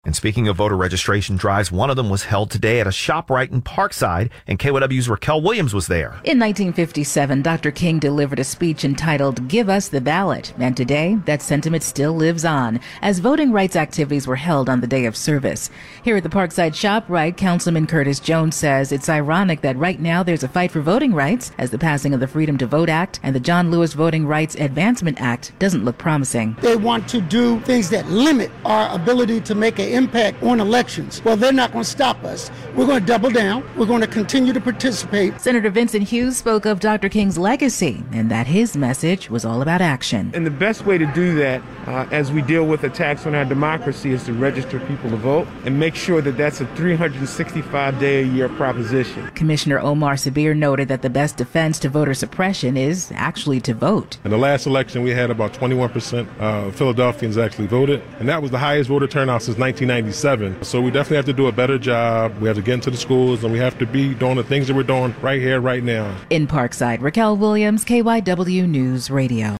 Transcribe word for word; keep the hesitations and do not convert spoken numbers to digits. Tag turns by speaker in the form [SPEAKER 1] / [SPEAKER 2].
[SPEAKER 1] And speaking of voter registration drives, one of them was held today at a ShopRite in Parkside, and K Y W's Raquel Williams was there.
[SPEAKER 2] In nineteen fifty-seven, Doctor King delivered a speech entitled "Give Us the Ballot," and today that sentiment still lives on as voting rights activities were held on the day of service. Here at the Parkside ShopRite, Councilman Curtis Jones says it's ironic that right now there's a fight for voting rights as the passing of the Freedom to Vote Act and the John Lewis Voting Rights Advancement Act doesn't look promising.
[SPEAKER 3] They want to do things that limit our ability to make an impact on elections. Well, they're not going to stop us. We're going to double down. We're going to continue to participate.
[SPEAKER 2] Senator Vincent Hughes spoke of Doctor King's legacy and that his message was all about action.
[SPEAKER 4] And the best way to do that uh, as we deal with attacks on our democracy is to register people to vote and make sure that that's a three hundred sixty-five day a year proposition.
[SPEAKER 2] Commissioner Omar Sabir noted that the best defense to voter suppression is actually to vote.
[SPEAKER 5] In the last election, we had about twenty-one percent of Philadelphians actually voted, and that was the highest voter turnout since nineteen ninety-seven. So we definitely have to do a better job. We have to get into the schools, and we have to be doing the things that we're doing right here, right now.
[SPEAKER 2] In Parkside, Raquel Williams, K Y W News Radio.